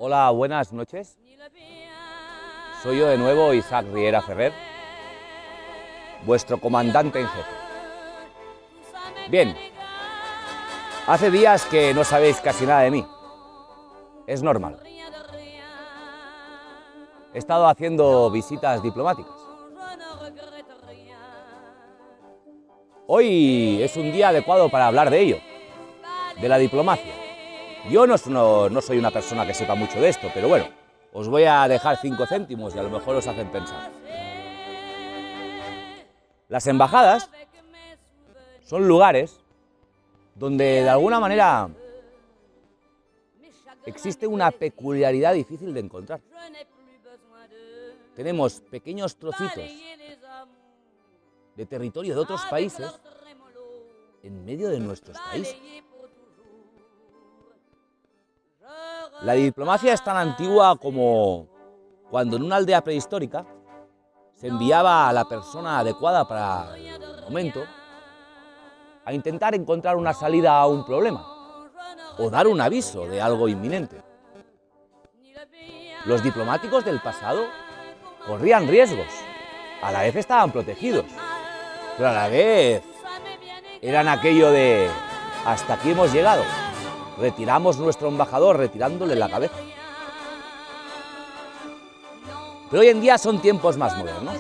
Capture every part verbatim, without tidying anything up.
Hola, buenas noches. Soy yo de nuevo, Isaac Riera Ferrer, vuestro comandante en jefe. Bien, hace días que no sabéis casi nada de mí. Es normal. He estado haciendo visitas diplomáticas. Hoy es un día adecuado para hablar de ello, de la diplomacia. Yo no, no, no soy una persona que sepa mucho de esto, pero bueno, os voy a dejar cinco céntimos y a lo mejor os hacen pensar. Las embajadas son lugares donde de alguna manera existe una peculiaridad difícil de encontrar. Tenemos pequeños trocitos de territorio de otros países en medio de nuestros países. La diplomacia es tan antigua como cuando en una aldea prehistórica se enviaba a la persona adecuada para el momento a intentar encontrar una salida a un problema o dar un aviso de algo inminente. Los diplomáticos del pasado corrían riesgos, a la vez estaban protegidos, pero a la vez eran aquello de hasta aquí hemos llegado. Retiramos nuestro embajador retirándole la cabeza. Pero hoy en día son tiempos más modernos.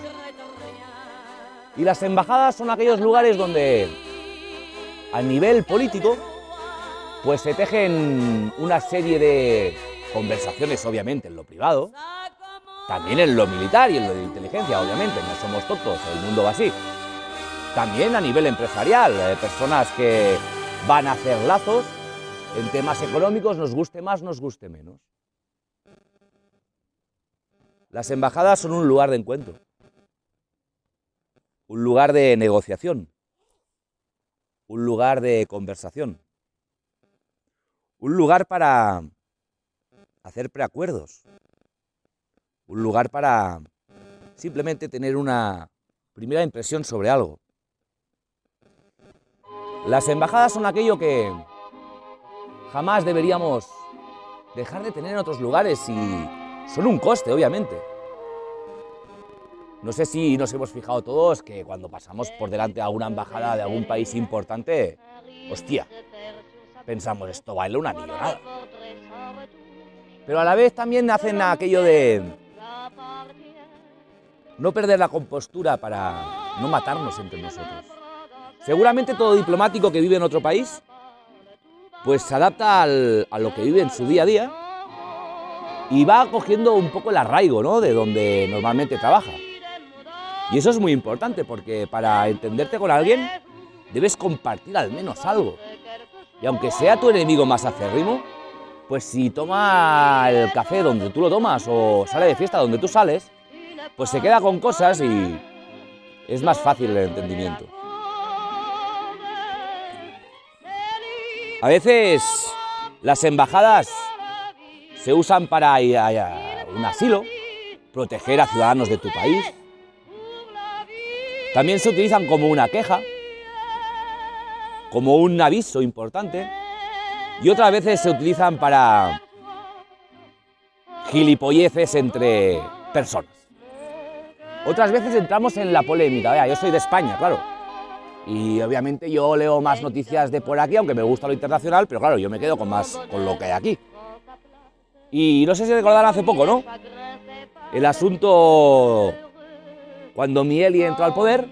Y las embajadas son aquellos lugares donde, a nivel político, pues se tejen una serie de conversaciones, obviamente, en lo privado, también en lo militar y en lo de inteligencia, obviamente, no somos tontos, el mundo va así. También a nivel empresarial, eh, personas que van a hacer lazos en temas económicos, nos guste más, nos guste menos. Las embajadas son un lugar de encuentro, un lugar de negociación, un lugar de conversación, un lugar para hacer preacuerdos, un lugar para simplemente tener una primera impresión sobre algo. Las embajadas son aquello que jamás deberíamos dejar de tener en otros lugares y son un coste, obviamente. No sé si nos hemos fijado todos que cuando pasamos por delante de alguna embajada de algún país importante, hostia, pensamos, esto vale una millonada. Pero a la vez también hacen aquello de no perder la compostura para no matarnos entre nosotros. Seguramente todo diplomático que vive en otro país pues se adapta al, a lo que vive en su día a día y va cogiendo un poco el arraigo, ¿no?, de donde normalmente trabaja. Y eso es muy importante porque para entenderte con alguien debes compartir al menos algo. Y aunque sea tu enemigo más acérrimo, pues si toma el café donde tú lo tomas o sale de fiesta donde tú sales, pues se queda con cosas y es más fácil el entendimiento. A veces las embajadas se usan para ir a un asilo, proteger a ciudadanos de tu país. También se utilizan como una queja, como un aviso importante, y otras veces se utilizan para gilipolleces entre personas. Otras veces entramos en la polémica. Vea, yo soy de España, claro. Y obviamente yo leo más noticias de por aquí, aunque me gusta lo internacional, pero claro, yo me quedo con más con lo que hay aquí. Y no sé si recordarán hace poco, ¿no?, el asunto cuando Mieli entró al poder,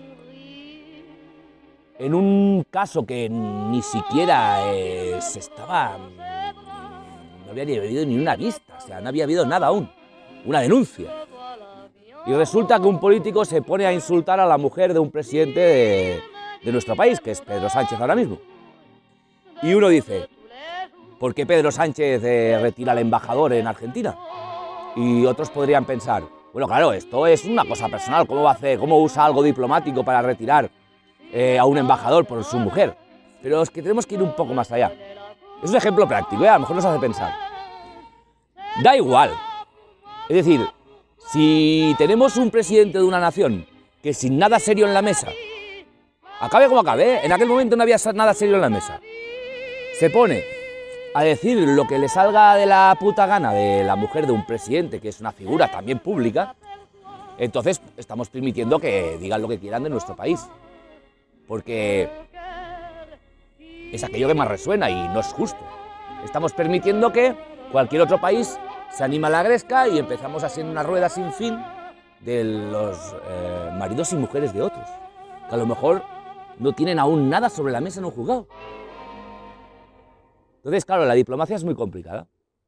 en un caso que ni siquiera eh, se estaba... no había ni habido ni una vista, o sea, no había habido nada aún, una denuncia. Y resulta que un político se pone a insultar a la mujer de un presidente de... de nuestro país, que es Pedro Sánchez ahora mismo. Y uno dice, ¿por qué Pedro Sánchez eh, retira al embajador en Argentina? Y otros podrían pensar, bueno, claro, esto es una cosa personal, ¿cómo va a hacer, cómo usa algo diplomático para retirar eh, a un embajador por su mujer? Pero es que tenemos que ir un poco más allá. Es un ejemplo práctico, ¿eh? A lo mejor nos hace pensar. Da igual. Es decir, si tenemos un presidente de una nación que sin nada serio en la mesa, acabe como acabe, ¿eh? En aquel momento no había nada serio en la mesa, se pone a decir lo que le salga de la puta gana de la mujer de un presidente, que es una figura también pública, entonces estamos permitiendo que digan lo que quieran de nuestro país. Porque es aquello que más resuena y no es justo. Estamos permitiendo que cualquier otro país se anima a la gresca y empezamos así en una rueda sin fin de los eh, maridos y mujeres de otros, que a lo mejor no tienen aún nada sobre la mesa en un juzgado. Entonces, claro, la diplomacia es muy complicada.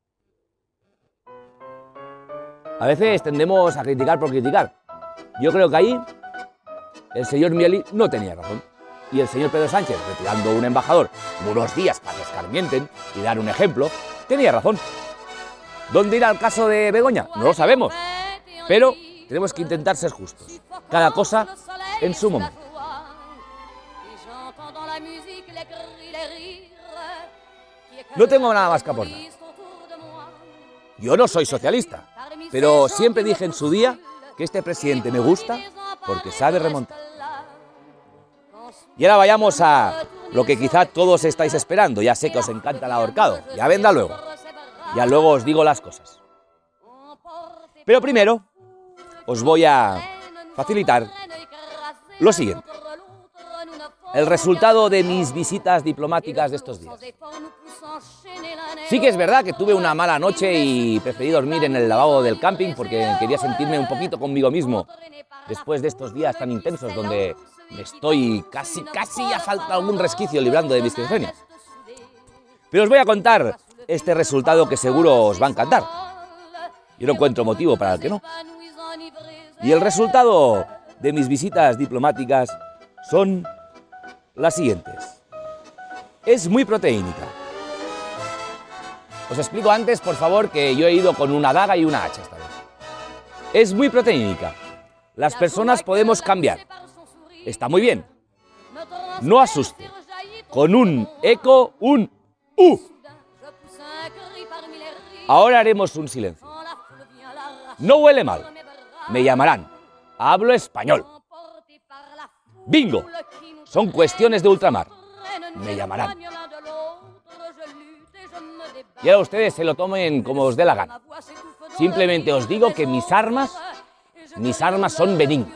A veces tendemos a criticar por criticar. Yo creo que ahí el señor Mieli no tenía razón. Y el señor Pedro Sánchez, retirando un embajador unos días para que escarmienten y dar un ejemplo, tenía razón. ¿Dónde irá el caso de Begoña? No lo sabemos. Pero tenemos que intentar ser justos. Cada cosa en su momento. No tengo nada más que aportar. Yo no soy socialista, pero siempre dije en su día que este presidente me gusta porque sabe remontar. Y ahora vayamos a lo que quizá todos estáis esperando. Ya sé que os encanta el ahorcado, ya vendrá luego. Ya luego os digo las cosas. Pero primero os voy a facilitar lo siguiente. El resultado de mis visitas diplomáticas de estos días. Sí que es verdad que tuve una mala noche y preferí dormir en el lavabo del camping porque quería sentirme un poquito conmigo mismo después de estos días tan intensos donde me estoy casi, casi ya falta algún resquicio librando de mis esquizofrenia. Pero os voy a contar este resultado que seguro os va a encantar. Yo no encuentro motivo para el que no. Y el resultado de mis visitas diplomáticas son las siguientes. Es muy proteínica. Os explico antes, por favor, que yo he ido con una daga y una hacha esta vez. Es muy proteínica. Las personas podemos cambiar. Está muy bien. No asuste. Con un eco, un U. Ahora haremos un silencio. No huele mal. Me llamarán. Hablo español. Bingo. Son cuestiones de ultramar. Me llamarán. Y ahora ustedes se lo tomen como os dé la gana. Simplemente os digo que mis armas, mis armas son benignas.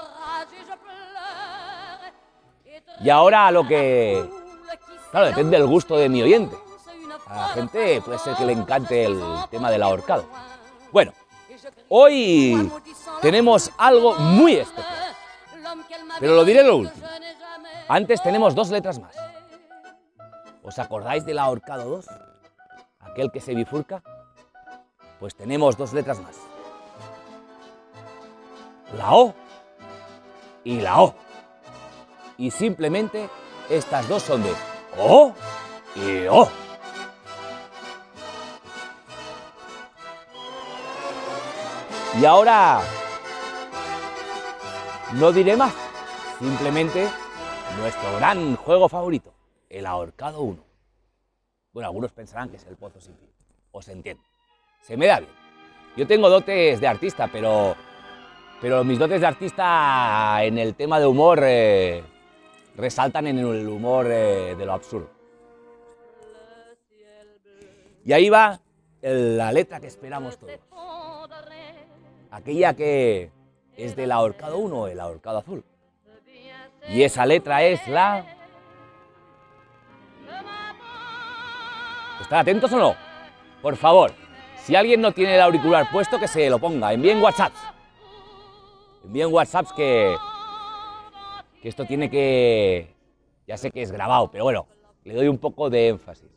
Y ahora a lo que... Claro, depende del gusto de mi oyente. A la gente puede ser que le encante el tema del ahorcado. Bueno, hoy tenemos algo muy especial. Pero lo diré lo último. Antes tenemos dos letras más. ¿Os acordáis del ahorcado dos? Aquel que se bifurca. Pues tenemos dos letras más. La O y la O. Y simplemente estas dos son de O y O. Y ahora no diré más. Simplemente nuestro gran juego favorito, el ahorcado uno. Bueno, algunos pensarán que es el pozo sin fin. Os entiendo. Se me da bien. Yo tengo dotes de artista, pero, pero mis dotes de artista en el tema de humor eh, resaltan en el humor eh, de lo absurdo. Y ahí va el, la letra que esperamos todos. Aquella que es del ahorcado uno, el ahorcado azul. Y esa letra es la... ¿Están atentos o no? Por favor, si alguien no tiene el auricular puesto, que se lo ponga. Envíen WhatsApps. Envíen WhatsApps que... que esto tiene que... Ya sé que es grabado, pero bueno, le doy un poco de énfasis.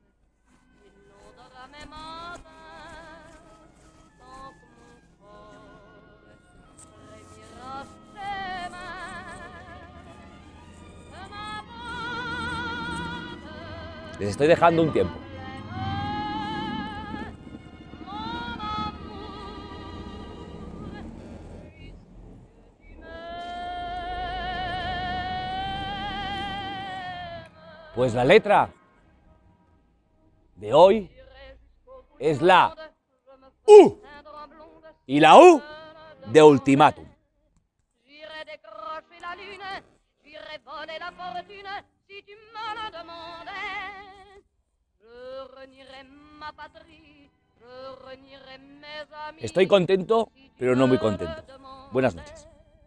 Les estoy dejando un tiempo. Pues la letra de hoy es la U. Y la U de ultimátum. Si tu me le demandais, je Estoy contento, pero no muy contento. Buenas noches.